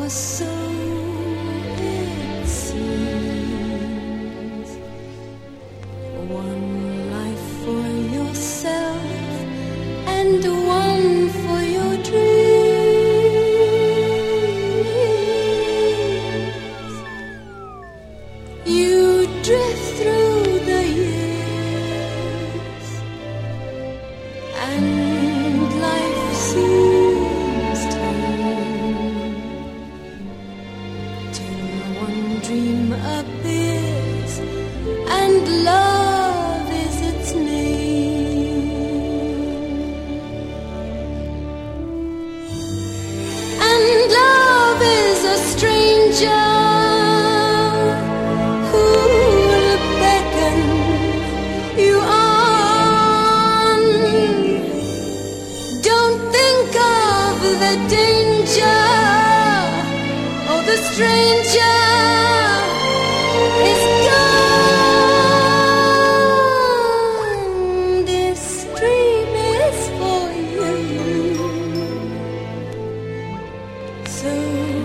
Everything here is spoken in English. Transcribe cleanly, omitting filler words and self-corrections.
or so it seems. One life for yourself and one for your dreams. You drift through the years and life seems tame till one dream appears and love is its name. And love is a stranger who'll beckon you on. Don't think of the danger or the stranger is gone. This dream is for you. So